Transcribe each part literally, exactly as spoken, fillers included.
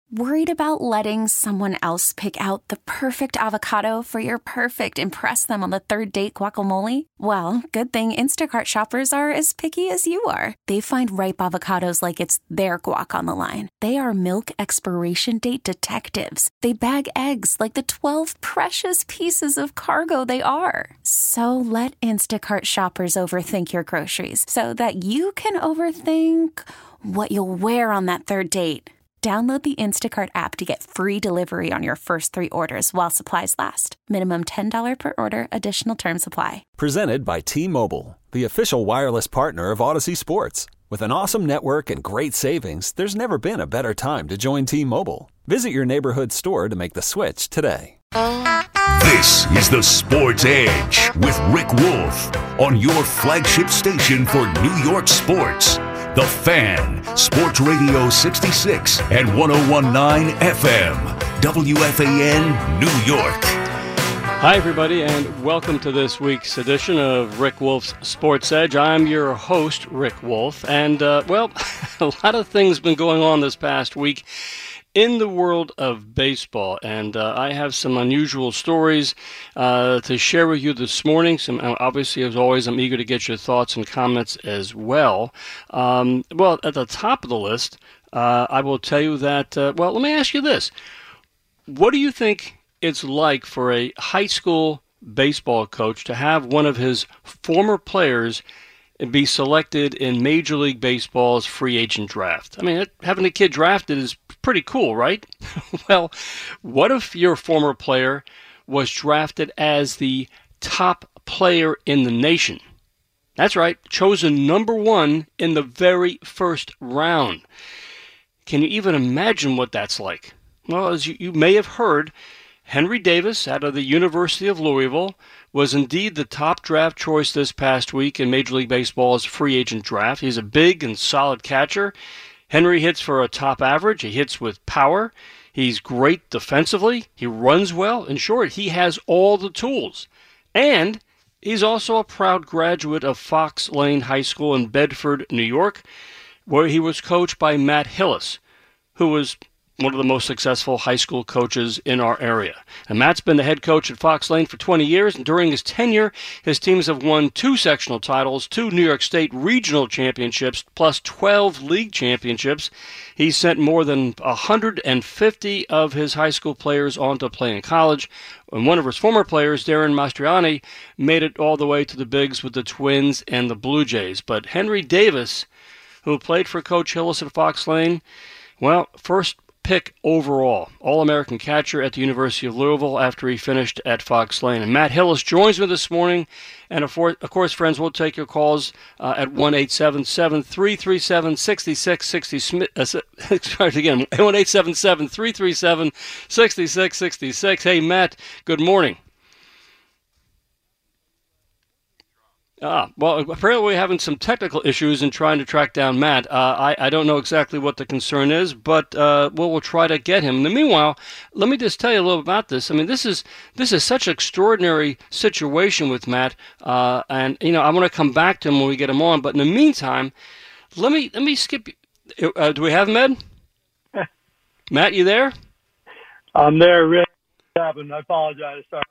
Worried about letting someone else pick out the perfect avocado for your perfect impress them on the third date guacamole? Well, good thing Instacart shoppers are as picky as you are. They find ripe avocados like it's their guac on the line. They are milk expiration date detectives. They bag eggs like the twelve precious pieces of cargo they are. So let Instacart shoppers overthink your groceries so that you can overthink what you'll wear on that third date. Download the Instacart app to get free delivery on your first three orders while supplies last. Minimum ten dollars per order. Additional terms apply. Presented by T-Mobile, the official wireless partner of Odyssey Sports. With an awesome network and great savings, there's never been a better time to join T-Mobile. Visit your neighborhood store to make the switch today. This is the Sports Edge with Rick Wolf on your flagship station for New York sports. The Fan, Sports Radio sixty-six and one oh one point nine F M, W F A N, New York. Hi, everybody, and welcome to this week's edition of Rick Wolf's Sports Edge. I'm your host, Rick Wolf, and, uh, well, a lot of things have been going on this past week in the world of baseball, and uh, I have some unusual stories uh, to share with you this morning. Some, obviously, as always, I'm eager to get your thoughts and comments as well. Um, well, at the top of the list, uh, I will tell you that, uh, well, let me ask you this. What do you think it's like for a high school baseball coach to have one of his former players be selected in Major League Baseball's free agent draft? I mean, having a kid drafted is pretty cool, right? Well, what if your former player was drafted as the top player in the nation? That's right, chosen number one in the very first round. Can you even imagine what that's like? Well, as you, you may have heard, Henry Davis out of the University of Louisville was indeed the top draft choice this past week in Major League Baseball's free agent draft. He's a big and solid catcher. Henry hits for a top average. He hits with power. He's great defensively. He runs well. In short, he has all the tools. And he's also a proud graduate of Fox Lane High School in Bedford, New York, where he was coached by Matt Hillis, who was one of the most successful high school coaches in our area. And Matt's been the head coach at Fox Lane for twenty years, and during his tenure, his teams have won two sectional titles, two New York State regional championships, plus twelve league championships. He sent more than one hundred fifty of his high school players on to play in college, and one of his former players, Darren Mastriani, made it all the way to the bigs with the Twins and the Blue Jays. But Henry Davis, who played for Coach Hillis at Fox Lane, well, first pick overall, All-American catcher at the University of Louisville after he finished at Fox Lane. And Matt Hillis joins me this morning. And of course, friends, we'll take your calls uh, at one eight seven seven, three three seven, six six six zero. Uh, start again, one eight seven seven, three three seven, six six six six. Hey, Matt, good morning. Ah, well, apparently we're having some technical issues in trying to track down Matt. Uh, I, I don't know exactly what the concern is, but uh, we'll, we'll try to get him. In the meanwhile, let me just tell you a little about this. I mean, this is this is such an extraordinary situation with Matt, uh, and you know I want to come back to him when we get him on. But in the meantime, let me let me skip. Uh, do we have him, Ed? Matt, you there? I'm there, Rick. I apologize. Sorry.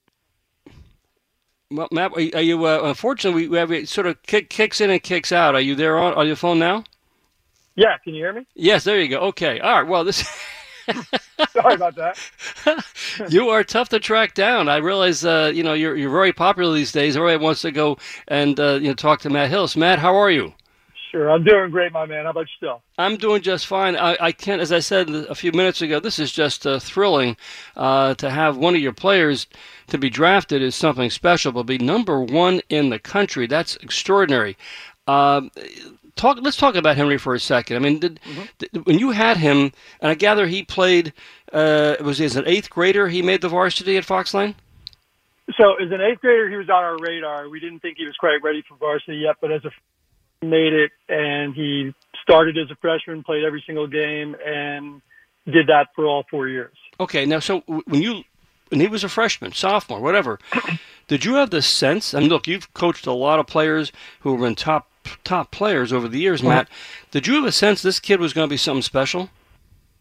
Well, Matt, are you, uh, unfortunately, we have it sort of kick, kicks in and kicks out. Are you there on, on your phone now? Yeah, can you hear me? Yes, there you go. Okay. All right, well, this... Sorry about that. You are tough to track down. I realize, uh, you know, you're you're very popular these days. Everybody wants to go and, uh, you know, talk to Matt Hillis. Matt, how are you? Sure, I'm doing great, my man. How about yourself? I'm doing just fine. I, I can't, as I said a few minutes ago, this is just uh, thrilling uh, to have one of your players to be drafted is something special, but be number one in the country. That's extraordinary. Uh, talk. Let's talk about Henry for a second. I mean, did, mm-hmm. did, when you had him, and I gather he played, uh, was he as an eighth grader he made the varsity at Fox Lane? So as an eighth grader, he was on our radar. We didn't think he was quite ready for varsity yet, but as a made it, and he started as a freshman, played every single game, and did that for all four years. Okay, now, so when you, when he was a freshman, sophomore, whatever, did you have the sense, and look, you've coached a lot of players who have been top top players over the years, Matt, did you have a sense this kid was going to be something special?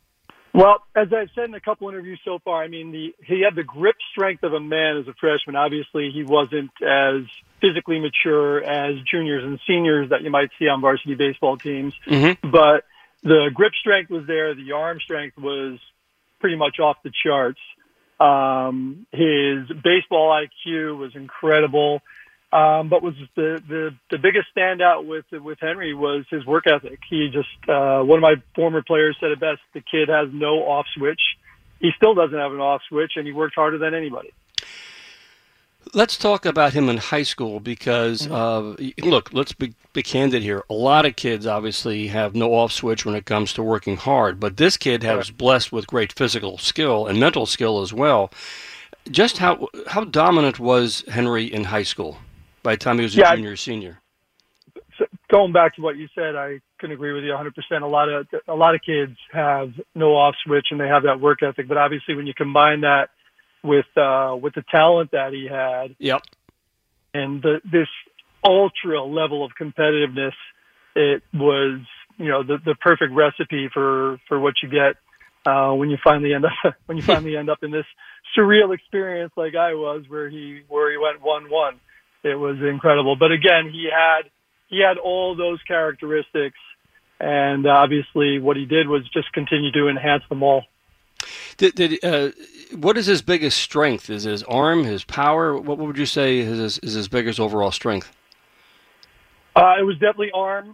Well, as I've said in a couple interviews so far, I mean, the, he had the grip strength of a man as a freshman. Obviously, he wasn't as physically mature as juniors and seniors that you might see on varsity baseball teams. Mm-hmm. But the grip strength was there. The arm strength was pretty much off the charts. Um, his baseball I Q was incredible. Um, but was the, the, the biggest standout with, with Henry was his work ethic. He just, uh, one of my former players said it best, the kid has no off switch. He still doesn't have an off switch, and he worked harder than anybody. Let's talk about him in high school because, uh, look, let's be, be candid here. A lot of kids obviously have no off switch when it comes to working hard, but this kid was right. blessed with great physical skill and mental skill as well. Just how how dominant was Henry in high school by the time he was a yeah, junior or senior? So going back to what you said, I couldn't agree with you one hundred percent. A lot of a lot of kids have no off switch and they have that work ethic, but obviously when you combine that with uh, with the talent that he had, yep, and the, this ultra level of competitiveness, it was you know the the perfect recipe for, for what you get uh, when you finally end up when you finally end up in this surreal experience like I was, where he where he went one one. It was incredible. But again, he had he had all those characteristics, and obviously what he did was just continue to enhance them all. Did, did uh, what is his biggest strength? Is his arm, his power? What would you say is his, is his biggest overall strength? Uh, it was definitely arm.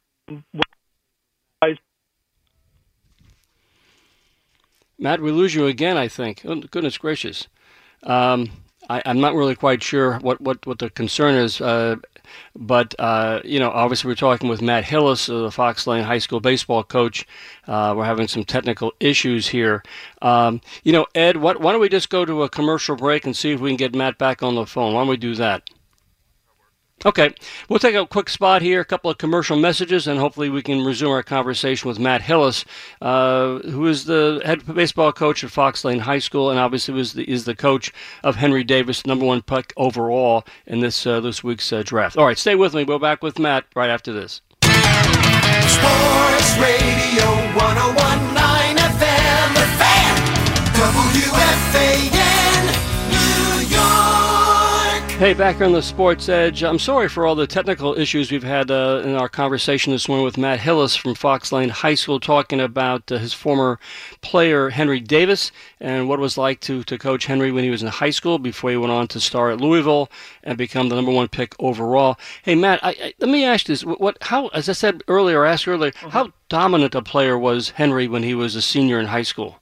Matt, we lose you again, I think. Oh, goodness gracious. Um, I, I'm not really quite sure what, what, what the concern is, uh, but, uh, you know, obviously we're talking with Matt Hillis, uh, the Fox Lane High School baseball coach. Uh, we're having some technical issues here. Um, you know, Ed, what, why don't we just go to a commercial break and see if we can get Matt back on the phone? Why don't we do that? Okay, we'll take a quick spot here, a couple of commercial messages, and hopefully we can resume our conversation with Matt Hillis, uh, who is the head baseball coach at Fox Lane High School, and obviously was the, is the coach of Henry Davis, number one pick overall in this uh, this week's uh, draft. All right, stay with me. We'll be back with Matt right after this. Sports Radio one oh one point nine F M, The Fan, W F A N, New York. Hey, back here on the Sports Edge. I'm sorry for all the technical issues we've had uh, in our conversation this morning with Matt Hillis from Fox Lane High School, talking about uh, his former player, Henry Davis, and what it was like to, to coach Henry when he was in high school before he went on to star at Louisville and become the number one pick overall. Hey, Matt, I, I, let me ask this. What, what, how, as I said earlier, I asked earlier, mm-hmm. how dominant a player was Henry when he was a senior in high school?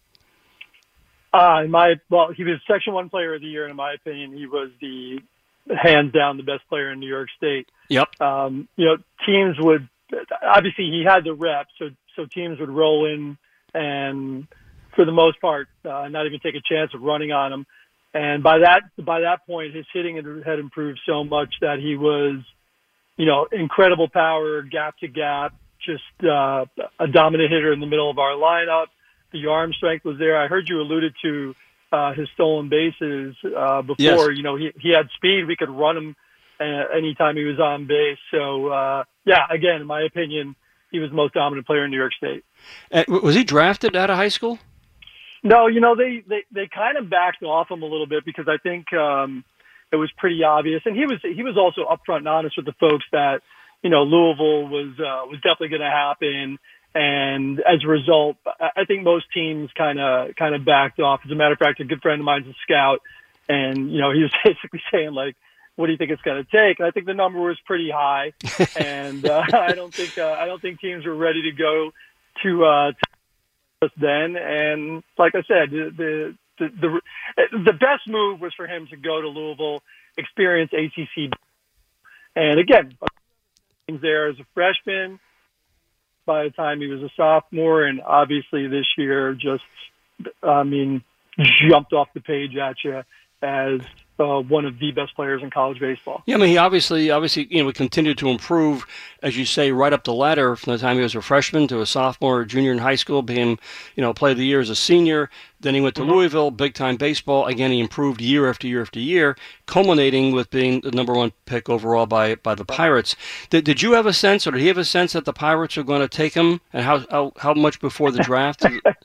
Uh, in my, well, he was Section one Player of the Year, and in my opinion, he was the hands down the best player in New York State. Yep. Um, you know, teams would, obviously he had the rep, so, so teams would roll in and for the most part, uh, not even take a chance of running on him. And by that, by that point, his hitting had improved so much that he was, you know, incredible power, gap to gap, just, uh, a dominant hitter in the middle of our lineup. The arm strength was there. I heard you alluded to, Uh, his stolen bases uh, before. Yes. You know, he he had speed. We could run him uh, anytime he was on base. So, uh, yeah, again, in my opinion, he was the most dominant player in New York State. Uh, was he drafted out of high school? No, you know, they, they, they kind of backed off him a little bit because I think um, it was pretty obvious. And he was he was also upfront and honest with the folks that, you know, Louisville was uh, was definitely going to happen. And as a result, I think most teams kind of kind of backed off. As a matter of fact, a good friend of mine's a scout, and you know he was basically saying like, "What do you think it's going to take?" And I think the number was pretty high, and uh, I don't think uh, I don't think teams were ready to go to uh, to then. And like I said, the, the the the the best move was for him to go to Louisville, experience A C C, and again, there as a freshman. By the time he was a sophomore, and obviously this year just, I mean, jumped off the page at you as uh, one of the best players in college baseball. Yeah, I mean, he obviously, obviously, you know, continued to improve, as you say, right up the ladder from the time he was a freshman to a sophomore, or junior in high school, being, you know, player of the year as a senior. Then he went to mm-hmm. Louisville, big-time baseball. Again, he improved year after year after year, culminating with being the number one pick overall by by the Pirates. Did, did you have a sense, or did he have a sense that the Pirates were going to take him, and how how, how much before the draft?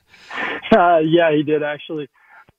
uh, yeah, he did, actually.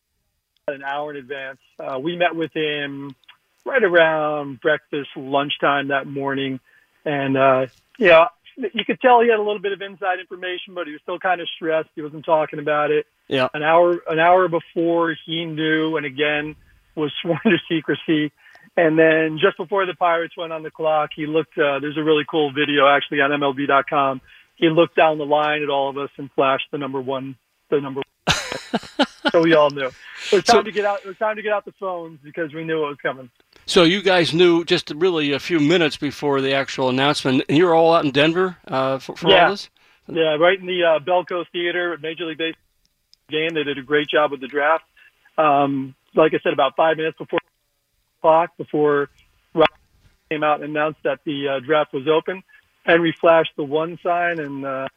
An hour in advance. Uh, we met with him right around breakfast, lunchtime that morning. And, uh, yeah, you could tell he had a little bit of inside information, but he was still kind of stressed. He wasn't talking about it. Yeah. An hour, an hour before he knew, and again, was sworn to secrecy. And then just before the Pirates went on the clock, he looked, uh, there's a really cool video actually on M L B dot com. He looked down the line at all of us and flashed the number one, the number one. So we all knew. It was time so, to get out. It was time to get out the phones because we knew it was coming. So you guys knew just really a few minutes before the actual announcement. And you were all out in Denver uh, for, for yeah. all this? Yeah, right in the uh, Belco Theater at Major League Baseball game. They did a great job with the draft. Um, like I said, about five minutes before clock, before Rob came out and announced that the uh, draft was open, Henry flashed the one sign, and uh,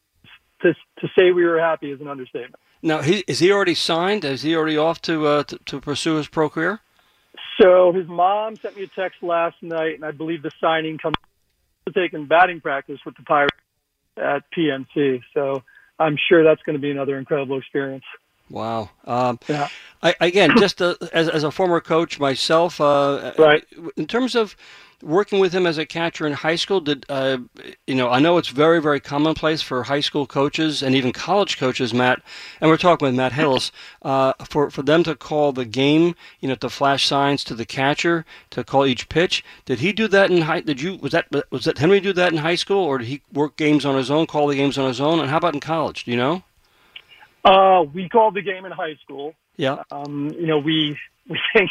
to to say we were happy is an understatement. Now, he, is he already signed? Is he already off to, uh, to to pursue his pro career? So his mom sent me a text last night, and I believe the signing comes to taking batting practice with the Pirates at P N C. So I'm sure that's going to be another incredible experience. Wow. Um, yeah. I, again, just uh, as as a former coach myself, uh, right. in terms of working with him as a catcher in high school, did uh, you know? I know it's very, very commonplace for high school coaches and even college coaches, Matt. And we're talking with Matt Hillis, uh, for for them to call the game, you know, to flash signs to the catcher to call each pitch. Did he do that in high? Did you was that was that Henry do that in high school, or did he work games on his own, call the games on his own? And how about in college? Do you know? Uh, we called the game in high school. Yeah. Um, you know, we we think.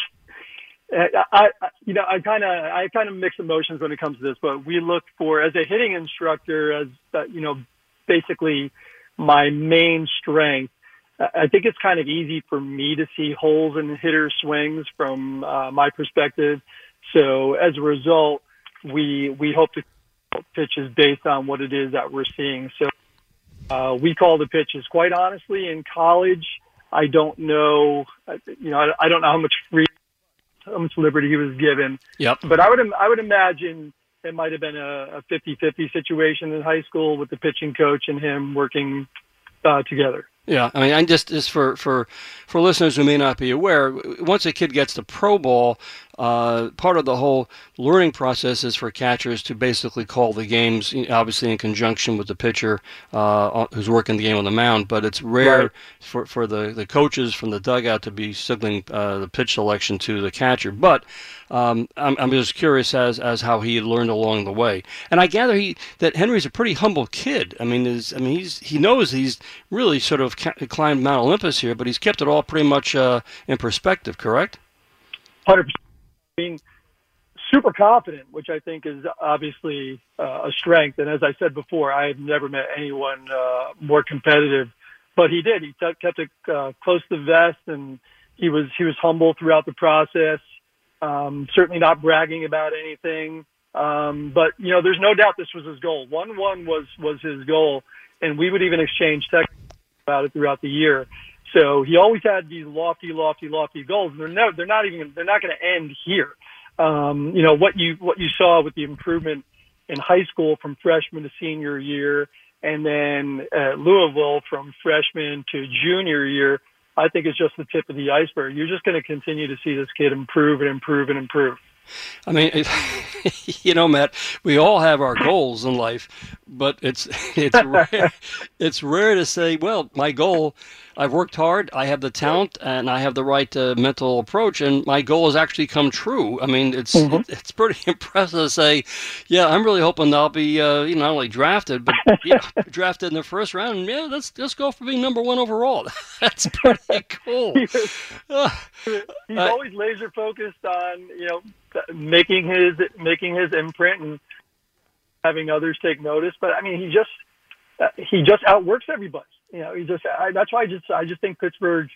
I, I, you know, I kind of, I kind of mix emotions when it comes to this, but we look for, as a hitting instructor, as, uh, you know, basically my main strength. I think it's kind of easy for me to see holes in hitter swings from uh, my perspective. So as a result, we, we hope to call pitches based on what it is that we're seeing. So uh, we call the pitches. Quite honestly, in college, I don't know, you know, I, I don't know how much free how much liberty he was given. Yep. But I would I would imagine it might have been a, a fifty-fifty situation in high school with the pitching coach and him working uh, together. Yeah, I mean, I just just for, for for listeners who may not be aware, once a kid gets to pro ball, uh, part of the whole learning process is for catchers to basically call the games, obviously in conjunction with the pitcher uh, who's working the game on the mound. But it's rare right. for for the, the coaches from the dugout to be signaling uh, the pitch selection to the catcher. But um, I'm I'm just curious as as how he learned along the way. And I gather he that Henry's a pretty humble kid. I mean, is I mean he's he knows he's really sort of climbed Mount Olympus here, but he's kept it all pretty much uh, in perspective, correct? one hundred percent. Being super confident, which I think is obviously uh, a strength. And as I said before, I have never met anyone uh, more competitive. But he did. He t- kept it uh, close to the vest, and he was he was humble throughout the process. Um, certainly not bragging about anything. Um, but you know, there's no doubt this was his goal. One one was was his goal, and we would even exchange text about it throughout the year. So he always had these lofty, lofty, lofty goals, and they're no, they're not even they're not going to end here. Um, you know what you what you saw with the improvement in high school from freshman to senior year, and then at Louisville from freshman to junior year, I think it's just the tip of the iceberg. You're just going to continue to see this kid improve and improve and improve. I mean, it, you know, Matt, we all have our goals in life, but it's it's rare, it's rare to say, well, my goal, I've worked hard, I have the talent, and I have the right uh, mental approach, and my goal has actually come true. I mean, it's mm-hmm. it, it's pretty impressive to say, yeah, I'm really hoping I'll be, uh, you know, not only drafted, but you know, drafted in the first round. And, yeah, let's let's go for being number one overall. That's pretty cool. uh, He's uh, always laser focused on, you know, making his making his imprint and having others take notice. But I mean, he just uh, he just outworks everybody. You know, he just I, that's why I just I just think Pittsburgh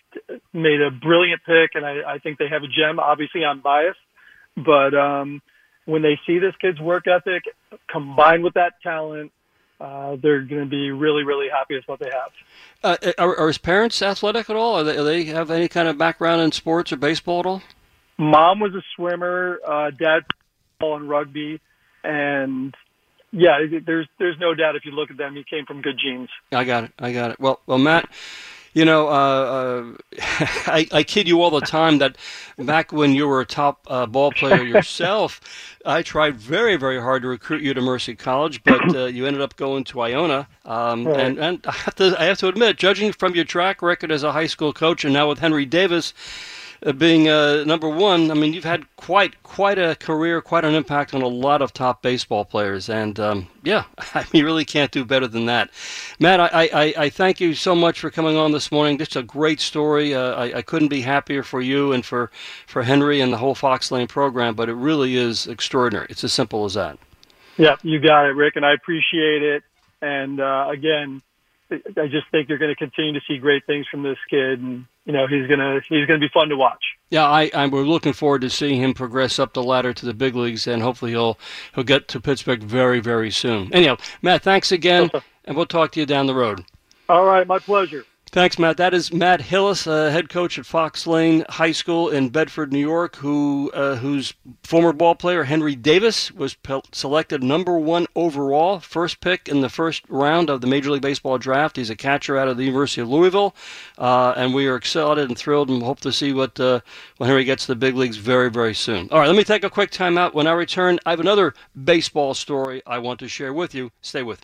made a brilliant pick, and I, I think they have a gem. Obviously, I'm biased, but um, when they see this kid's work ethic combined with that talent, uh, they're going to be really, really happy with what they have. Uh, are, are his parents athletic at all? Are they, are they have any kind of background in sports or baseball at all? Mom was a swimmer, uh, dad football and rugby, and yeah, there's there's no doubt if you look at them, he came from good genes. I got it. I got it. Well, well, Matt, you know, uh, uh, I, I kid you all the time that back when you were a top uh, ball player yourself, I tried very, very hard to recruit you to Mercy College, but uh, you ended up going to Iona. Um, right. And, and I have to I have to admit, judging from your track record as a high school coach and now with Henry Davis, Uh, being uh, number one, I mean, you've had quite quite a career, quite an impact on a lot of top baseball players. And, um, yeah, I mean, you really can't do better than that. Matt, I, I, I thank you so much for coming on this morning. Just a great story. Uh, I, I couldn't be happier for you and for, for Henry and the whole Fox Lane program, but it really is extraordinary. It's as simple as that. Yeah, you got it, Rick, and I appreciate it. And, uh, again, I just think you're going to continue to see great things from this kid, and you know he's gonna he's gonna be fun to watch. Yeah, I, I we're looking forward to seeing him progress up the ladder to the big leagues, and hopefully he'll he'll get to Pittsburgh very, very soon. Anyhow, Matt, thanks again, and we'll talk to you down the road. All right, my pleasure. Thanks, Matt. That is Matt Hillis, uh, head coach at Fox Lane High School in Bedford, New York, who uh, whose former ball player Henry Davis was pe- selected number one overall, first pick in the first round of the Major League Baseball draft. He's a catcher out of the University of Louisville, uh, and we are excited and thrilled and hope to see what uh, when Henry gets to the big leagues very, very soon. All right, let me take a quick time out. When I return, I have another baseball story I want to share with you. Stay with me.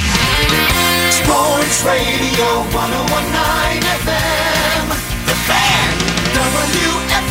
Sports Radio one oh one point nine F M, The Fan, W F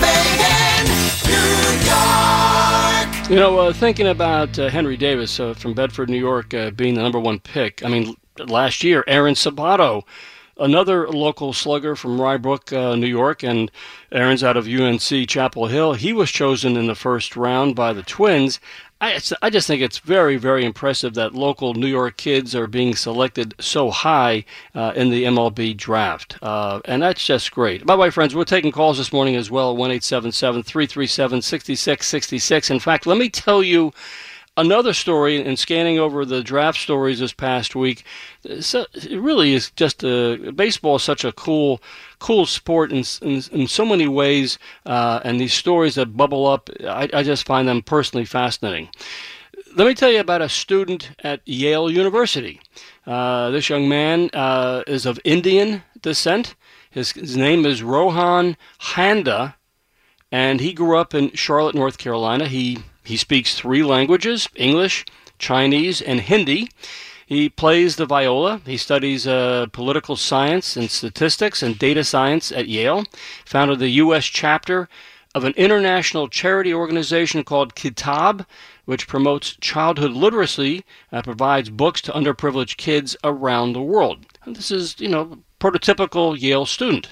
A N, New York. You know, uh, thinking about uh, Henry Davis uh, from Bedford, New York, uh, being the number one pick. I mean, last year, Aaron Sabato, another local slugger from Rye Brook, uh, New York, and Aaron's out of U N C Chapel Hill. He was chosen in the first round by the Twins. I, I just think it's very, very impressive that local New York kids are being selected so high uh, in the M L B draft. Uh, and that's just great. By the way, friends, we're taking calls this morning as well, one eight seven seven, three three seven, six six six six. In fact, let me tell you another story in scanning over the draft stories this past week. So it really is just a, baseball is such a cool cool sport in, in, in so many ways, uh, and these stories that bubble up, I, I just find them personally fascinating. Let me tell you about a student at Yale University. Uh, this young man uh, is of Indian descent. His, his name is Rohan Handa, and he grew up in Charlotte, North Carolina. He He speaks three languages, English, Chinese, and Hindi. He plays the viola. He studies uh, political science and statistics and data science at Yale. Founded the U S chapter of an international charity organization called Kitab, which promotes childhood literacy and provides books to underprivileged kids around the world. And this is, you know, prototypical Yale student.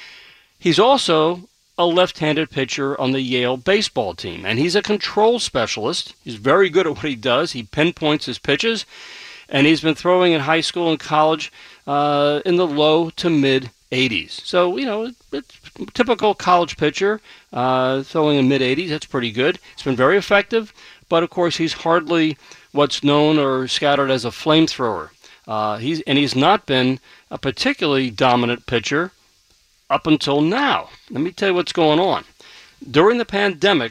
He's also a left-handed pitcher on the Yale baseball team, and he's a control specialist. He's very good at what he does. He pinpoints his pitches, and he's been throwing in high school and college uh, in the low to mid eighties. So, you know, it's a typical college pitcher uh, throwing in mid eighties. That's pretty good. It's been very effective, but of course he's hardly what's known or scouted as a flamethrower. Uh, he's and he's not been a particularly dominant pitcher up until now. Let me tell you what's going on. During the pandemic,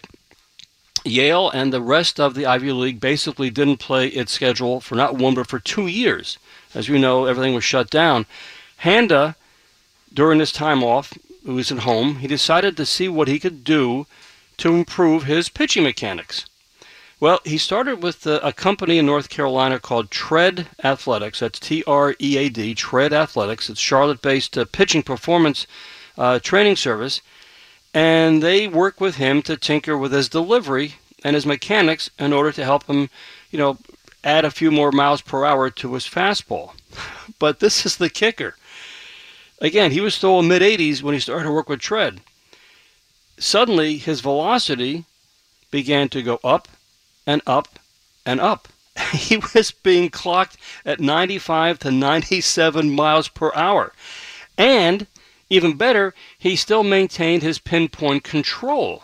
Yale and the rest of the Ivy League basically didn't play its schedule for not one but for two years. As you know, everything was shut down. Handa, during his time off, who was at home, he decided to see what he could do to improve his pitching mechanics. Well, he started with a, a company in North Carolina called Tread Athletics. That's T R E A D, Tread Athletics. It's Charlotte-based uh, pitching performance uh, training service. And they work with him to tinker with his delivery and his mechanics in order to help him, you know, add a few more miles per hour to his fastball. But this is the kicker. Again, he was still in mid eighties when he started to work with Tread. Suddenly, his velocity began to go up and up and up. He was being clocked at ninety-five to ninety-seven miles per hour. And even better, he still maintained his pinpoint control.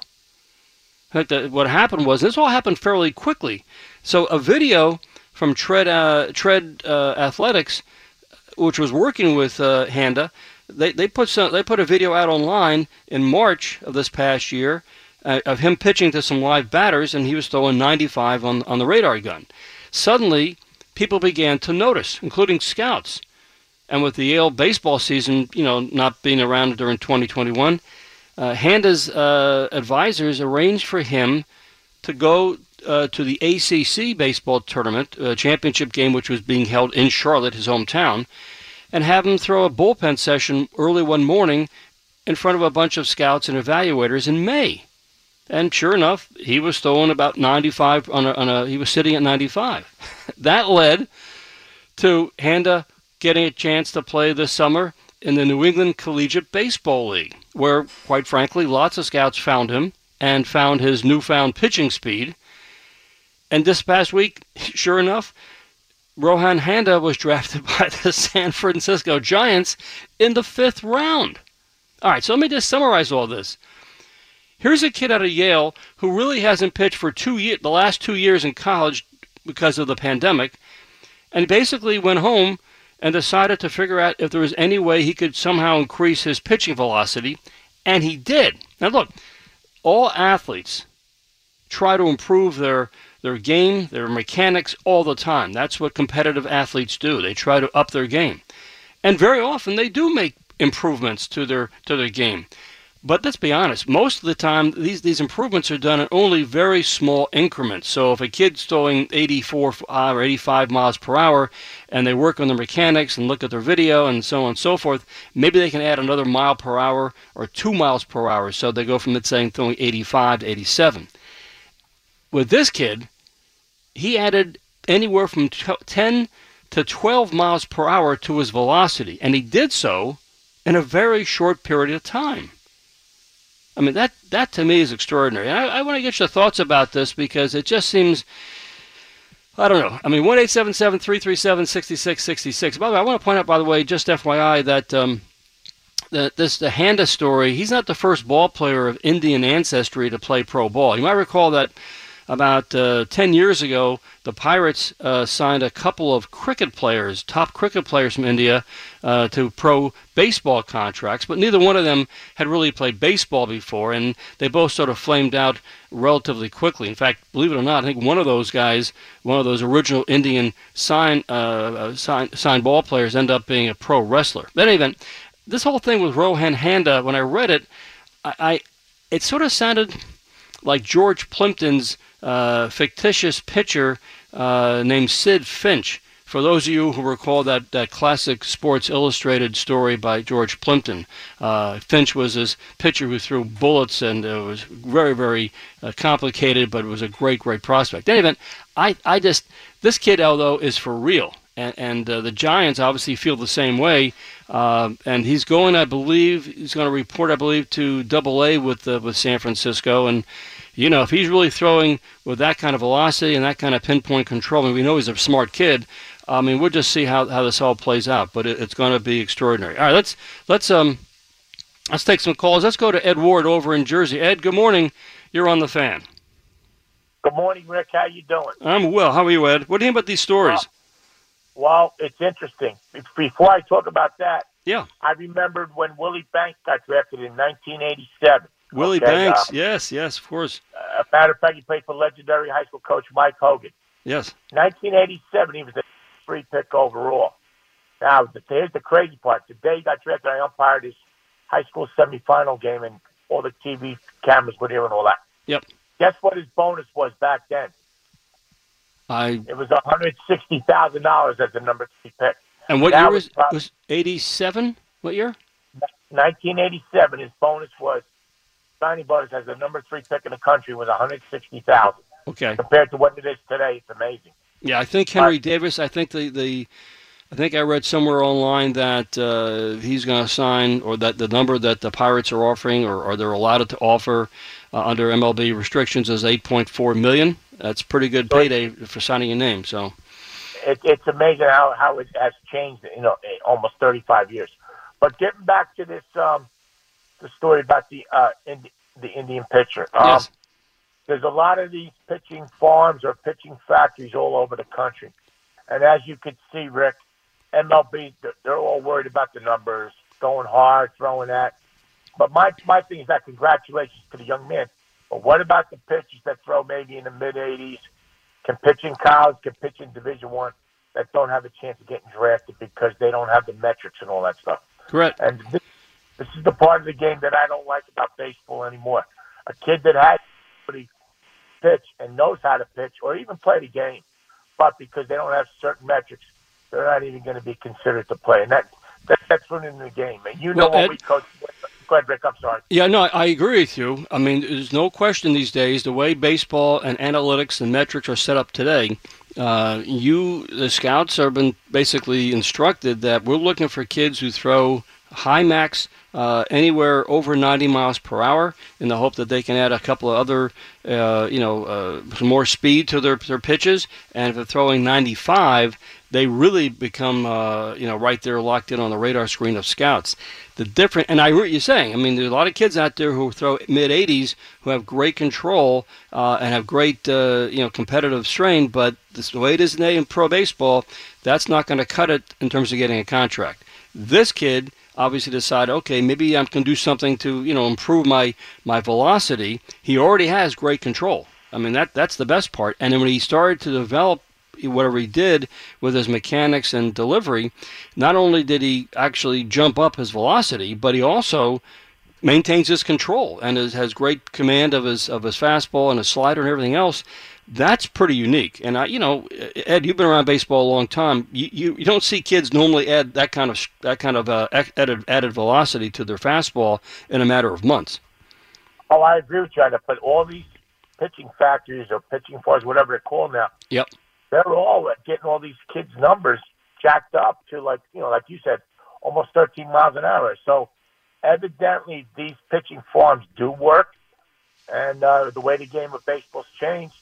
In fact, what happened was, this all happened fairly quickly. So a video from Tread, uh, Tread uh, Athletics, which was working with uh, Handa, they they put some, they put a video out online in March of this past year uh, of him pitching to some live batters, and he was throwing ninety-five on on the radar gun. Suddenly, people began to notice, including scouts. And with the Yale baseball season, you know, not being around during twenty twenty-one, uh, Handa's uh, advisors arranged for him to go uh, to the A C C baseball tournament, uh, championship game, which was being held in Charlotte, his hometown, and have him throw a bullpen session early one morning in front of a bunch of scouts and evaluators in May. And sure enough, he was throwing about ninety-five on a, on a he was sitting at ninety-five. That led to Handa getting a chance to play this summer in the New England Collegiate Baseball League, where, quite frankly, lots of scouts found him and found his newfound pitching speed. And this past week, sure enough, Rohan Handa was drafted by the San Francisco Giants in the fifth round. All right, so let me just summarize all this. Here's a kid out of Yale who really hasn't pitched for two years, the last two years in college because of the pandemic, and basically went home and decided to figure out if there was any way he could somehow increase his pitching velocity, and he did. Now look, all athletes try to improve their their game, their mechanics all the time. That's what competitive athletes do. They try to up their game. And very often they do make improvements to their to their game. But let's be honest, most of the time these, these improvements are done in only very small increments. So if a kid's throwing eighty-four or eighty-five miles per hour and they work on their mechanics and look at their video and so on and so forth, maybe they can add another mile per hour or two miles per hour. So they go from, let's say, throwing eighty-five to eighty-seven. With this kid, he added anywhere from ten to twelve miles per hour to his velocity, and he did so in a very short period of time. I mean, that, that to me is extraordinary. And I, I want to get your thoughts about this because it just seems, I don't know. I mean, one eight seven seven, three three seven, six six six six. By the way, I want to point out, by the way, just F Y I, that um, the, this the Handa story, he's not the first ball player of Indian ancestry to play pro ball. You might recall that about uh, ten years ago, the Pirates uh, signed a couple of cricket players, top cricket players from India, uh, to pro baseball contracts, but neither one of them had really played baseball before, and they both sort of flamed out relatively quickly. In fact, believe it or not, I think one of those guys, one of those original Indian sign, uh, sign, signed ball players, ended up being a pro wrestler. But in any event, this whole thing with Rohan Handa, when I read it, I, I it sort of sounded like George Plimpton's Uh, fictitious pitcher uh, named Sid Finch. For those of you who recall that, that classic Sports Illustrated story by George Plimpton, uh, Finch was this pitcher who threw bullets, and it was very, very uh, complicated, but it was a great, great prospect. In any event, I, I just, this kid, although, is for real. And, and uh, the Giants obviously feel the same way. Uh, and he's going, I believe, he's going to report, I believe, to Double A with uh, with San Francisco. And you know, if he's really throwing with that kind of velocity and that kind of pinpoint control, I mean, we know he's a smart kid. I mean, we'll just see how, how this all plays out, but it, it's going to be extraordinary. All right, let's let's um let's take some calls. Let's go to Ed Ward over in Jersey. Ed, good morning. You're on the Fan. Good morning, Rick. How you doing? I'm well. How are you, Ed? What do you think about these stories? Uh, well, it's interesting. Before I talk about that, yeah, I remembered when Willie Banks got drafted in nineteen eighty-seven. Willie okay, Banks, uh, yes, yes, of course. A uh, matter of fact, he played for legendary high school coach Mike Hogan. Yes. nineteen eighty-seven, he was a free pick overall. Now, the, here's the crazy part. The day he got drafted, I umpired his high school semifinal game, and all the T V cameras were there and all that. Yep. Guess what his bonus was back then? I. It was one hundred sixty thousand dollars as the number three pick. And what that year was was, probably, was eighty-seven? What year? nineteen eighty-seven. His bonus was, signing bonus as the number three pick in the country was one hundred sixty thousand dollars. Okay. Compared to what it is today, it's amazing. Yeah, I think Henry but, Davis. I think the, the I think I read somewhere online that uh, he's going to sign, or that the number that the Pirates are offering, or, or they're allowed to offer uh, under M L B restrictions, is eight point four million dollars. That's pretty good payday for signing a name. So it, it's amazing how, how it has changed. You know, in almost thirty-five years. But getting back to this, um, the story about the uh, Indi- the Indian pitcher. Um, Yes. There's a lot of these pitching farms or pitching factories all over the country. And as you can see, Rick, M L B, they're, they're all worried about the numbers, going hard, throwing that. But my, my thing is that congratulations to the young man. But what about the pitchers that throw maybe in the mid-eighties, can pitch in college, can pitch in Division One, that don't have a chance of getting drafted because they don't have the metrics and all that stuff? Correct. And this, this is the part of the game that I don't like about baseball anymore. A kid that has somebody pitch and knows how to pitch or even play the game, but because they don't have certain metrics, they're not even going to be considered to play. And that, that that's ruining the game. And you know Well, what Ed, we coach. Go ahead, Rick. I'm sorry. Yeah, no, I agree with you. I mean, there's no question these days, the way baseball and analytics and metrics are set up today, uh, you, the scouts, have been basically instructed that we're looking for kids who throw high max uh, anywhere over ninety miles per hour in the hope that they can add a couple of other, uh, you know, uh, some more speed to their, their pitches. And if they're throwing ninety-five, they really become, uh, you know, right there locked in on the radar screen of scouts. The different, and I hear what you're saying. I mean, there's a lot of kids out there who throw mid-eighties who have great control uh, and have great, uh, you know, competitive strain. But this, the way it is today in pro baseball, that's not going to cut it in terms of getting a contract. This kid obviously decided, okay, maybe I can do something to, you know, improve my my velocity. He already has great control. I mean, that that's the best part. And then when he started to develop whatever he did with his mechanics and delivery, not only did he actually jump up his velocity, but he also maintains his control and is, has great command of his of his fastball and his slider and everything else. That's pretty unique. And I, you know, Ed, you've been around baseball a long time. You, you, you don't see kids normally add that kind of that kind of uh, added added velocity to their fastball in a matter of months. Oh, I agree with you on that. But all these pitching factories or pitching farms, whatever they're called now, Yep. they're all getting all these kids' numbers jacked up to, like, you know, like you said, almost thirteen miles an hour. So evidently these pitching farms do work. And uh, the way the game of baseball's changed,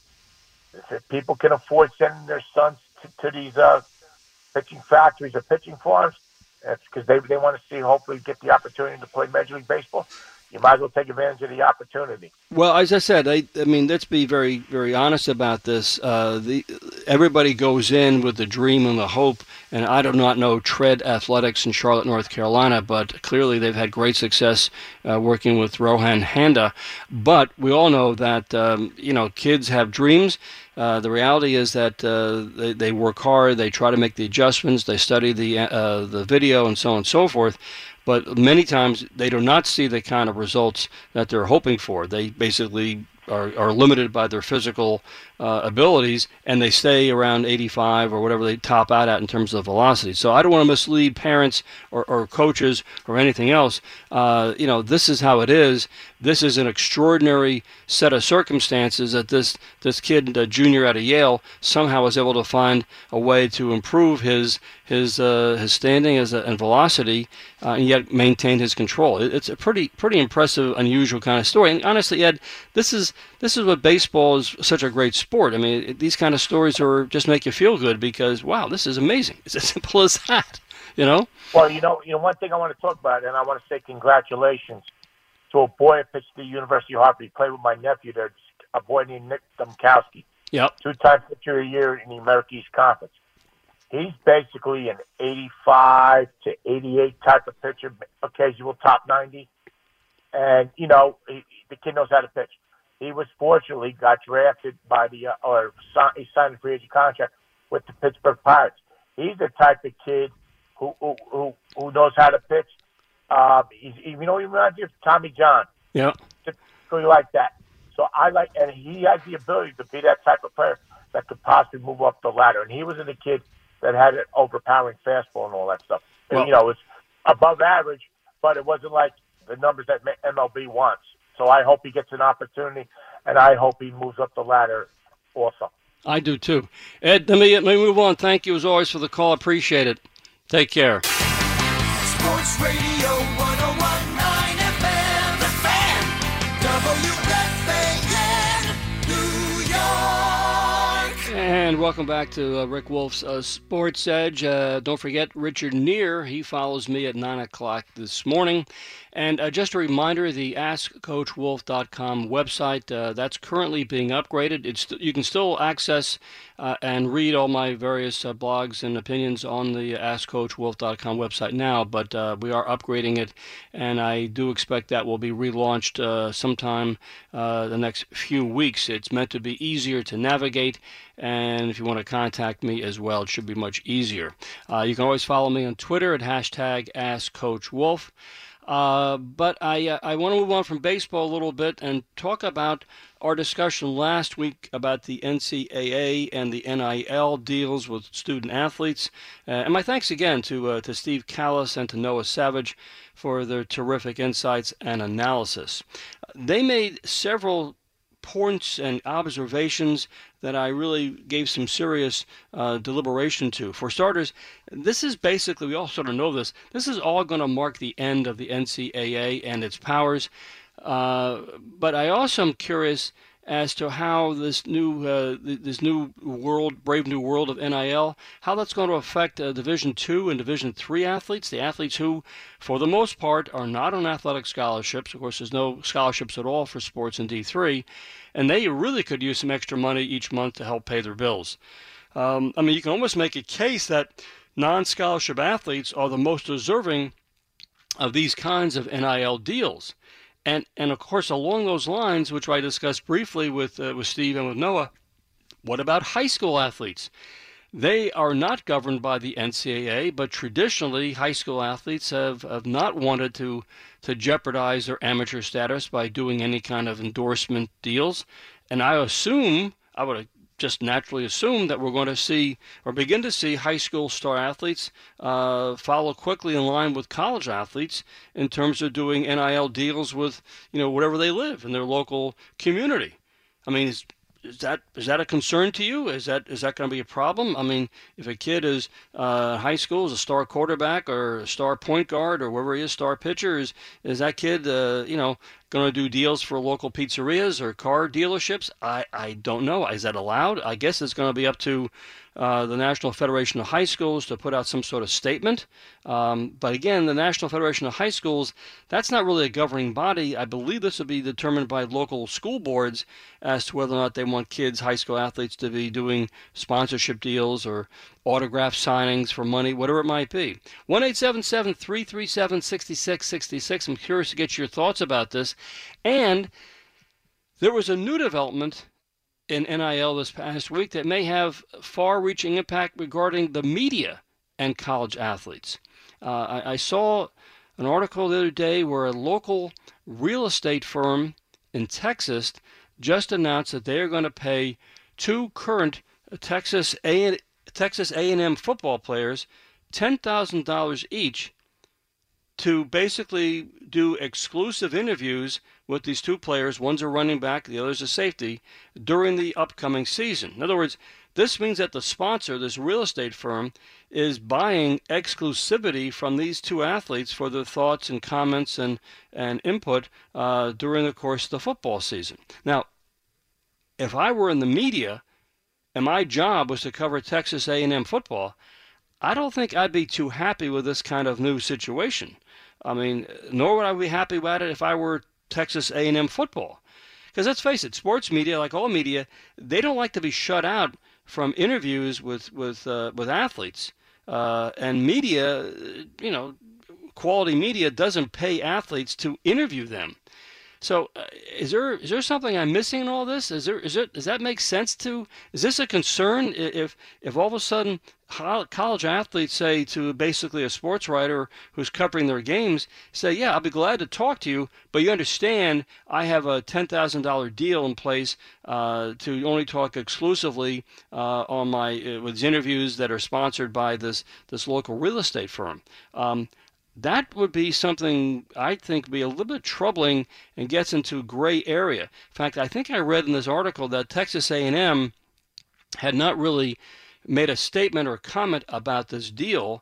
if people can afford sending their sons to, to these uh, pitching factories or pitching farms, that's because they, they want to see, hopefully, get the opportunity to play Major League Baseball. You might as well take advantage of the opportunity. Well, as I said, I, I mean, let's be very, very honest about this. Uh, the everybody goes in with the dream and the hope, and I do not know Tread Athletics in Charlotte, North Carolina, but clearly they've had great success uh, working with Rohan Handa. But we all know that, um, you know, kids have dreams. Uh, the reality is that uh, they, they work hard, they try to make the adjustments, they study the uh, the video and so on and so forth. But many times they do not see the kind of results that they're hoping for. They basically are, are limited by their physical uh, abilities, and they stay around eighty-five or whatever they top out at in terms of velocity. So I don't want to mislead parents or, or coaches or anything else. Uh, you know, this is how it is. This is an extraordinary set of circumstances that this this kid, a junior out of Yale, somehow was able to find a way to improve his his uh, his standing as a, and velocity, uh, and yet maintain his control. It, it's a pretty pretty impressive, unusual kind of story. And honestly, Ed, this is this is what baseball is such a great sport. I mean, it, these kind of stories are just make you feel good because wow, this is amazing. It's as simple as that, you know. Well, you know, you know, one thing I want to talk about, and I want to say congratulations to a boy at pitched at the University of Hartford. He played with my nephew there, a boy named Nick Domkowski. Yep. Two-time pitcher of the year in the American East Conference. He's basically an eighty-five to eighty-eight type of pitcher, occasional top ninety. And, you know, he, the kid knows how to pitch. He was fortunately got drafted by the, uh, or he signed a free agent contract with the Pittsburgh Pirates. He's the type of kid who who who, who knows how to pitch. Uh, he's, you know, he reminds you of Tommy John. Yeah. Typically like that. So I like, and he has the ability to be that type of player that could possibly move up the ladder. And he was a kid that had an overpowering fastball and all that stuff. Well, and, you know, it's above average, but it wasn't like the numbers that M L B wants. So I hope he gets an opportunity, and I hope he moves up the ladder also. I do too. Ed, let me, let me move on. Thank you as always for the call. Appreciate it. Take care. Sports Radio one oh one point nine F M, The Fan, W F A N, New York. And And welcome back to uh, Rick Wolf's uh, Sports Edge. Uh, don't forget, Richard Neer, he follows me at nine o'clock this morning. And uh, just a reminder, the ask coach wolf dot com website, uh, that's currently being upgraded. It's You can still access uh, and read all my various uh, blogs and opinions on the ask coach wolf dot com website now, but uh, we are upgrading it, and I do expect that will be relaunched uh, sometime uh, the next few weeks. It's meant to be easier to navigate, and if you want to contact me as well, it should be much easier. Uh, you can always follow me on Twitter at hashtag AskCoachWolf. Uh, but I uh, I want to move on from baseball a little bit and talk about our discussion last week about the N C double A and the N I L deals with student athletes. Uh, and my thanks again to uh, to Steve Callis and to Noah Savage for their terrific insights and analysis. They made several points and observations that I really gave some serious uh, deliberation to. For starters, this is basically, we all sort of know this, this is all going to mark the end of the N C double A and its powers. Uh, but I also am curious as to how this new uh, this new world, brave new world of N I L, how that's going to affect uh, Division two and Division three athletes, the athletes who, for the most part, are not on athletic scholarships. Of course, there's no scholarships at all for sports in D three, and they really could use some extra money each month to help pay their bills. Um, I mean, you can almost make a case that non-scholarship athletes are the most deserving of these kinds of N I L deals. And, and of course, along those lines, which I discussed briefly with uh, with Steve and with Noah, what about high school athletes? They are not governed by the N C double A, but traditionally, high school athletes have, have not wanted to, to jeopardize their amateur status by doing any kind of endorsement deals. And I assume, I would just naturally assume that we're going to see or begin to see high school star athletes uh, follow quickly in line with college athletes in terms of doing N I L deals with, you know, wherever they live in their local community. I mean, is, is that is that a concern to you? Is that is that going to be a problem? I mean, if a kid is uh, high school is a star quarterback or a star point guard or wherever he is, star pitcher, is is that kid uh, you know going to do deals for local pizzerias or car dealerships? I, I don't know. Is that allowed? I guess it's going to be up to uh, the National Federation of High Schools to put out some sort of statement. Um, but again, the National Federation of High Schools, that's not really a governing body. I believe this will be determined by local school boards as to whether or not they want kids, high school athletes, to be doing sponsorship deals or autograph signings for money, whatever it might be. one eight seven seven, three three seven, six six six six. I'm curious to get your thoughts about this. And there was a new development in N I L this past week that may have far-reaching impact regarding the media and college athletes. Uh, I, I saw an article the other day where a local real estate firm in Texas just announced that they are going to pay two current Texas A Texas A and M football players ten thousand dollars each to basically do exclusive interviews with these two players. One's a running back, the other's a safety, during the upcoming season. In other words, this means that the sponsor, this real estate firm, is buying exclusivity from these two athletes for their thoughts and comments and, and input uh, during the course of the football season. Now, if I were in the media and my job was to cover Texas A and M football, I don't think I'd be too happy with this kind of new situation. I mean, nor would I be happy about it if I were Texas A and M football. Because let's face it, sports media, like all media, they don't like to be shut out from interviews with with uh, with athletes. Uh, and media, you know, quality media doesn't pay athletes to interview them. So, uh, is there is there something I'm missing in all this? Is there is it does that make sense to? Is this a concern if if all of a sudden college athletes say to basically a sports writer who's covering their games, say, yeah, I'll be glad to talk to you, but you understand I have a ten thousand dollars deal in place uh, to only talk exclusively uh, on my uh, with interviews that are sponsored by this this local real estate firm. Um, That would be something I think would be a little bit troubling and gets into gray area. In fact, I think I read in this article that Texas A and M had not really made a statement or comment about this deal,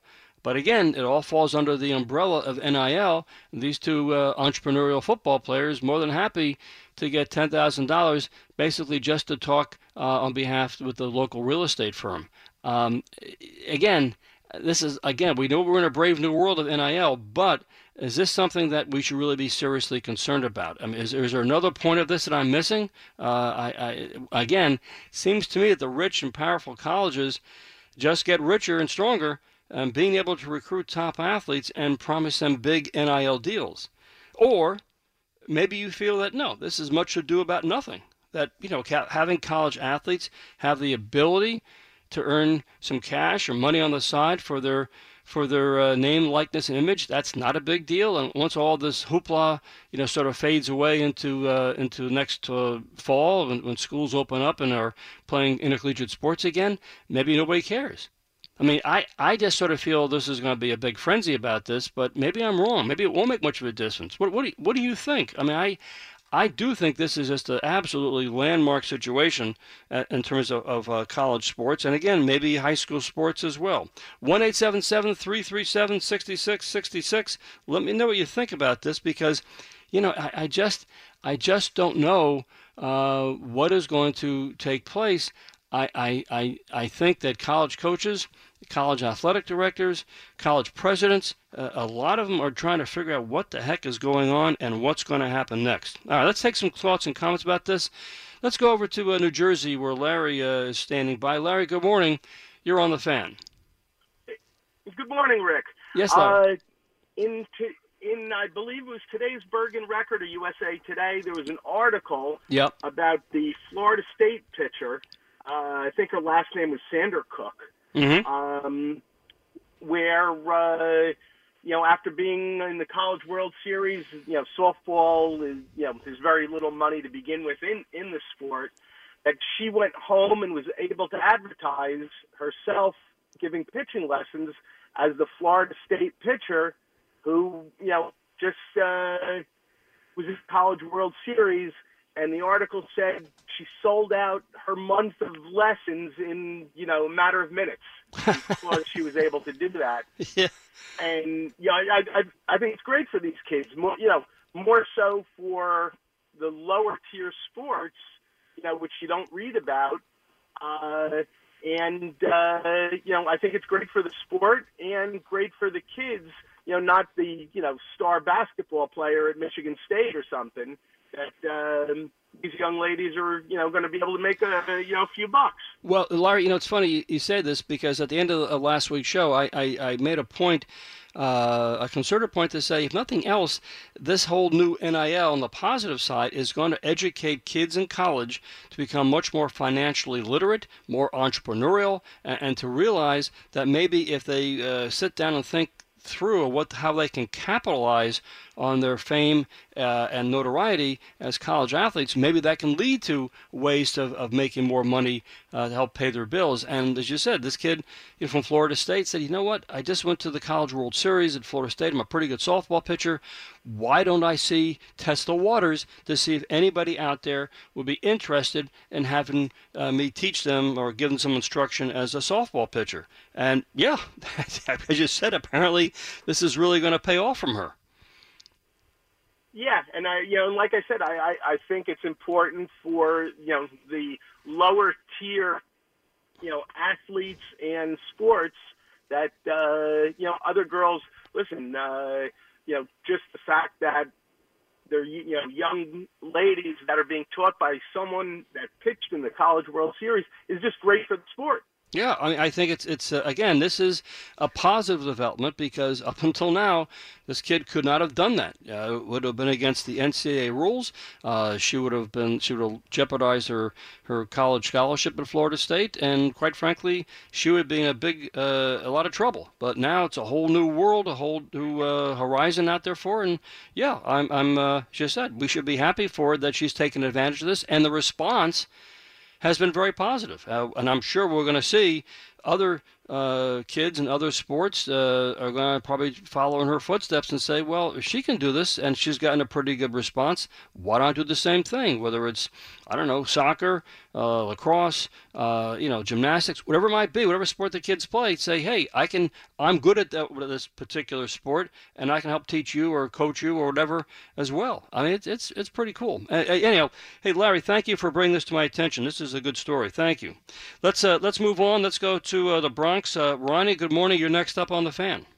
But again, it all falls under the umbrella of N I L. These two uh, entrepreneurial football players more than happy to get ten thousand dollars basically just to talk uh, on behalf with the local real estate firm. Um, again, this is, again, we know we're in a brave new world of N I L, but is this something that we should really be seriously concerned about? I mean, is, is there another point of this that I'm missing? Uh, I, I, again, seems to me that the rich and powerful colleges just get richer and stronger, and being able to recruit top athletes and promise them big N I L deals. Or maybe you feel that, no, this is much ado about nothing, that, you know, having college athletes have the ability to earn some cash or money on the side for their for their uh, name, likeness, and image. That's not a big deal. And once all this hoopla, you know, sort of fades away into uh, into next uh, fall, when, when schools open up and are playing intercollegiate sports again, maybe nobody cares. I mean, I, I just sort of feel this is going to be a big frenzy about this, but maybe I'm wrong. Maybe it won't make much of a difference. What what do you, what do you think? I mean, I I do think this is just an absolutely landmark situation uh, in terms of, of uh, college sports, and again, maybe high school sports as well. one eight seven seven, three three seven, six six six six. Let me know what you think about this, because, you know, I, I just I just don't know uh, what is going to take place. I, I, I, I think that college coaches, college athletic directors, college presidents, uh, a lot of them are trying to figure out what the heck is going on and what's going to happen next. All right, let's take some thoughts and comments about this. Let's go over to uh, New Jersey, where Larry uh, is standing by. Larry, good morning. You're on the Fan. Good morning, Rick. Yes, Larry. Uh, in, t- in, I believe it was today's Bergen Record or U S A Today, there was an article yep. about the Florida State pitcher. Uh, I think her last name was Sander Cook, mm-hmm. um, where, uh, you know, after being in the College World Series, you know, softball is, you know, there's very little money to begin with in, in the sport, that she went home and was able to advertise herself giving pitching lessons as the Florida State pitcher who, you know, just uh, was in the College World Series. And the article said she sold out her month of lessons in, you know, a matter of minutes because she was able to do that. Yeah. And, yeah, I, I, I think it's great for these kids, more, you know, more so for the lower tier sports, you know, which you don't read about. Uh, and, uh, you know, I think it's great for the sport and great for the kids, you know, not the, you know, star basketball player at Michigan State or something. That um, these young ladies are, you know, going to be able to make a, a you know a few bucks. Well, Larry, you know, it's funny you, you say this, because at the end of, of last week's show, I, I, I made a point, uh, a concerted point to say, if nothing else, this whole new N I L on the positive side is going to educate kids in college to become much more financially literate, more entrepreneurial, and, and to realize that maybe if they uh, sit down and think through what how they can capitalize on their fame uh, and notoriety as college athletes, maybe that can lead to ways of, of making more money uh, to help pay their bills. And as you said, this kid you know, from Florida State said, you know what, I just went to the College World Series at Florida State. I'm a pretty good softball pitcher. Why don't I see test the waters to see if anybody out there would be interested in having uh, me teach them or give them some instruction as a softball pitcher? And yeah, as you said, apparently this is really going to pay off from her. Yeah, and I, you know, like I said, I, I, I think it's important for, you know, the lower tier, you know, athletes and sports that, uh, you know, other girls, listen, uh, you know, just the fact that they're, you know, young ladies that are being taught by someone that pitched in the College World Series is just great for the sport. Yeah, I mean, I think it's, it's uh, again, this is a positive development, because up until now, this kid could not have done that. Uh, it would have been against the N C double A rules. Uh, she would have been, she would have jeopardized her, her college scholarship at Florida State, and quite frankly, she would be in a big, uh, a lot of trouble. But now it's a whole new world, a whole new uh, horizon out there for her, and yeah, I'm, I'm, uh, as you said, we should be happy for her that she's taken advantage of this, and the response has been very positive. Uh, and I'm sure we're going to see other uh, kids and other sports uh, are going to probably follow in her footsteps and say, well, if she can do this and she's gotten a pretty good response, why don't I do the same thing? Whether it's, I don't know, soccer, uh, lacrosse, uh, you know, gymnastics, whatever it might be, whatever sport the kids play, say, hey, I can I'm good at that, this particular sport, and I can help teach you or coach you or whatever as well. I mean, it's it's, it's pretty cool. Uh, anyhow, hey, Larry, thank you for bringing this to my attention. This is a good story. Thank you. Let's uh, let's move on. Let's go to uh, the Bronx. Uh, Ronnie, good morning. You're next up on the Fan.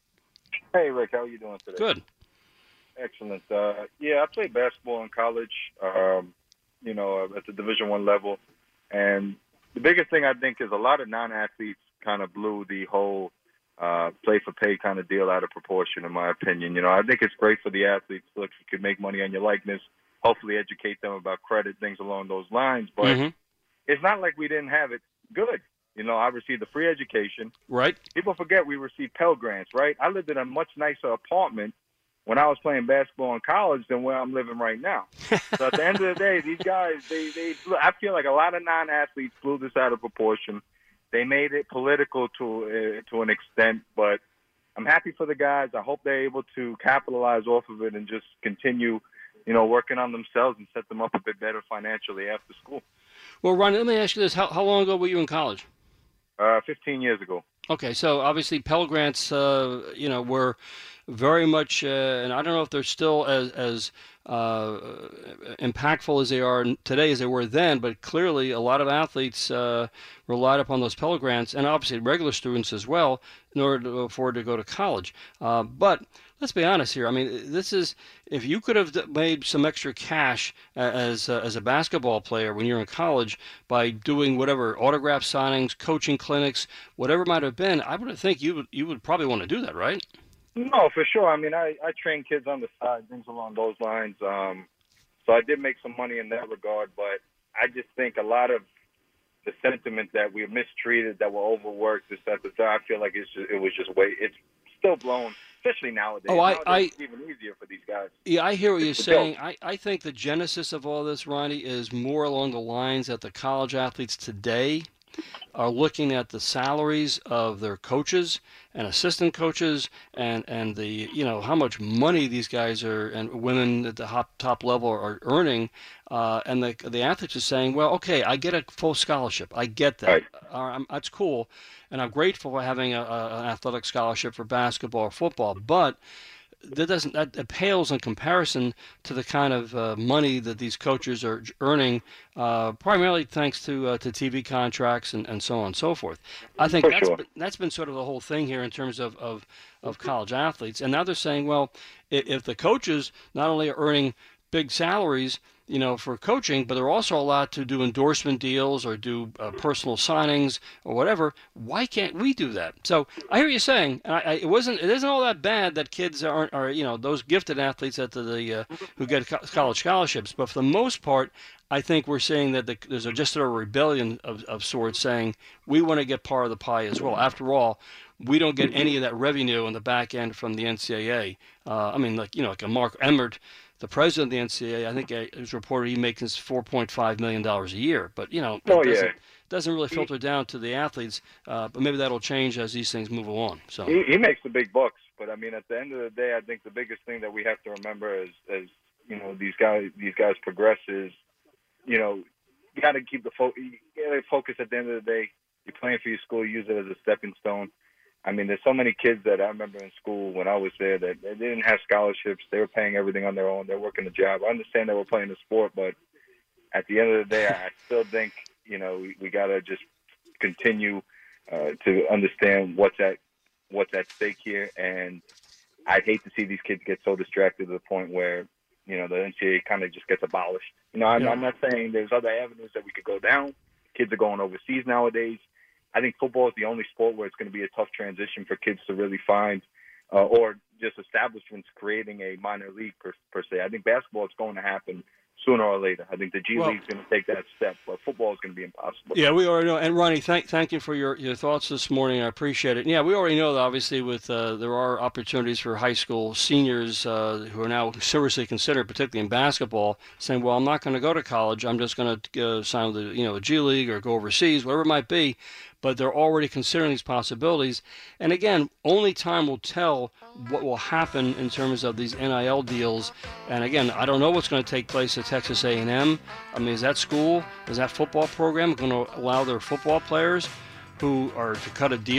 Hey, Rick. How are you doing today? Good. Excellent. Uh, yeah, I played basketball in college, um, you know, at the Division One level. And the biggest thing I think is a lot of non-athletes kind of blew the whole uh, play-for-pay kind of deal out of proportion, in my opinion. You know, I think it's great for the athletes. Look, you can make money on your likeness, hopefully educate them about credit, things along those lines. But mm-hmm. it's not like we didn't have it good. You know, I received a free education. Right. People forget we received Pell Grants, right? I lived in a much nicer apartment when I was playing basketball in college than where I'm living right now. So at the end of the day, these guys, they, they, I feel like a lot of non-athletes blew this out of proportion. They made it political to uh, to an extent, but I'm happy for the guys. I hope they're able to capitalize off of it and just continue, you know, working on themselves and set them up a bit better financially after school. Well, Ron, let me ask you this. How, how long ago were you in college? Uh, fifteen years ago. Okay, so obviously Pell Grants, uh, you know, were very much, uh, and I don't know if they're still as as uh, impactful as they are today as they were then, but clearly a lot of athletes uh, relied upon those Pell Grants, and obviously regular students as well, in order to afford to go to college. Uh, but let's be honest here. I mean, this is, if you could have made some extra cash as uh, as a basketball player when you're in college by doing whatever, autograph signings, coaching clinics, whatever it might have been, I would think you would you would probably want to do that, right? No, for sure. I mean, I, I train kids on the side, things along those lines. Um, so I did make some money in that regard, but I just think a lot of the sentiment that we're mistreated, that we're overworked, this, that, that, I feel like it's just, it was just way, it's still blown, especially nowadays. Oh, I, nowadays I, it's even easier for these guys. Yeah, I hear what it's you're saying. I, I think the genesis of all this, Ronnie, is more along the lines that the college athletes today are looking at the salaries of their coaches and assistant coaches and, and the, you know, how much money these guys are and women at the top, top level are earning. Uh, and the the athletes are saying, well, okay, I get a full scholarship. I get that. Right. Uh, I'm, that's cool. And I'm grateful for having a, a, an athletic scholarship for basketball or football. But that doesn't that, that pales in comparison to the kind of uh, money that these coaches are earning, uh, primarily thanks to uh, to T V contracts and, and so on and so forth. I think For that's sure. been, that's been sort of the whole thing here in terms of, of, of college athletes. And now they're saying, well, if, if the coaches not only are earning big salaries, you know, for coaching, but they're also allowed to do endorsement deals or do uh, personal signings or whatever. Why can't we do that? So I hear you saying, and I, I, it wasn't, it isn't all that bad that kids aren't, are, you know, those gifted athletes at the, the uh, who get co- college scholarships. But for the most part, I think we're saying that the, there's a, just a rebellion of, of sorts, saying we want to get part of the pie as well. After all, we don't get any of that revenue on the back end from the N C double A. Uh, I mean, like you know, like a Mark Emmert, the president of the N C double A, I think it was reported he makes four point five million dollars a year. But, you know, it Oh, doesn't, yeah. doesn't really filter down to the athletes. Uh, but maybe that'll change as these things move along. So He, he makes the big bucks, but I mean, at the end of the day, I think the biggest thing that we have to remember is, as you know, these guys, these guys progress is, you know, you got to keep the fo- you gotta focus. At the end of the day, you're playing for your school. Use it as a stepping stone. I mean, there's so many kids that I remember in school when I was there that they didn't have scholarships. They were paying everything on their own. They're working a job. I understand they were playing the sport, but at the end of the day, I still think, you know, we, we got to just continue uh, to understand what's at what's at stake here. And I'd hate to see these kids get so distracted to the point where, you know, the N C double A kind of just gets abolished. You know, I'm, Yeah. I'm not saying there's other avenues that we could go down. Kids are going overseas nowadays. I think football is the only sport where it's going to be a tough transition for kids to really find, uh, or just establishments creating a minor league per, per se. I think basketball is going to happen sooner or later. I think the G Well- League is going to take that step, but football is going to be impossible. yeah, we already know. And Ronnie, thank thank you for your, your thoughts this morning. I appreciate it. And yeah, we already know that obviously with uh, there are opportunities for high school seniors uh, who are now seriously considered, particularly in basketball, saying, "Well, I'm not going to go to college. I'm just going to uh, sign with the you know a G League or go overseas, whatever it might be." But they're already considering these possibilities. And again, only time will tell what will happen in terms of these N I L deals. And again, I don't know what's going to take place at Texas A and M. I mean, is that school, is that football program going to allow their football players who are to cut a deal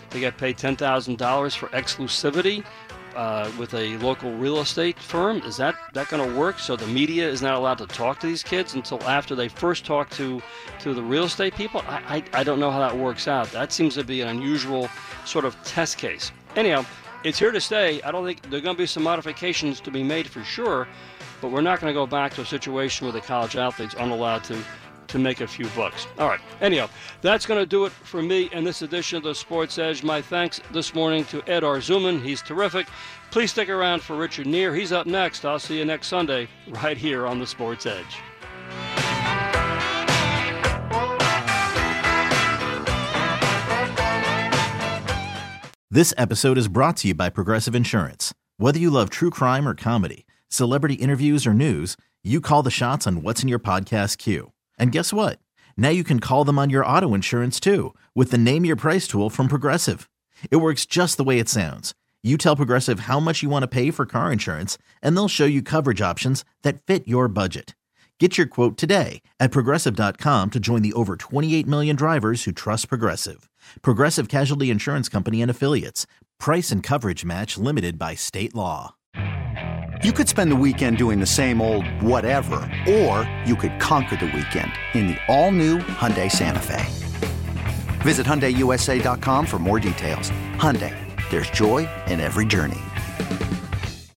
They get paid ten thousand dollars for exclusivity uh, with a local real estate firm. Is that, that going to work? So the media is not allowed to talk to these kids until after they first talk to, to the real estate people? I, I, I don't know how that works out. That seems to be an unusual sort of test case. Anyhow, it's here to stay. I don't think there are going to be some modifications to be made for sure, but we're not going to go back to a situation where the college athletes aren't allowed to, to make a few bucks. All right. Anyhow, that's going to do it for me in this edition of the Sports Edge. My thanks this morning to Ed Arzuman. He's terrific. Please stick around for Richard Neer. He's up next. I'll see you next Sunday right here on the Sports Edge. This episode is brought to you by Progressive Insurance. Whether you love true crime or comedy, celebrity interviews or news, you call the shots on what's in your podcast queue. And guess what? Now you can call them on your auto insurance too with the Name Your Price tool from Progressive. It works just the way it sounds. You tell Progressive how much you want to pay for car insurance, and they'll show you coverage options that fit your budget. Get your quote today at Progressive dot com to join the over twenty-eight million drivers who trust Progressive. Progressive Casualty Insurance Company and Affiliates. Price and coverage match limited by state law. You could spend the weekend doing the same old whatever, or you could conquer the weekend in the all-new Hyundai Santa Fe. Visit Hyundai U S A dot com for more details. Hyundai, there's joy in every journey.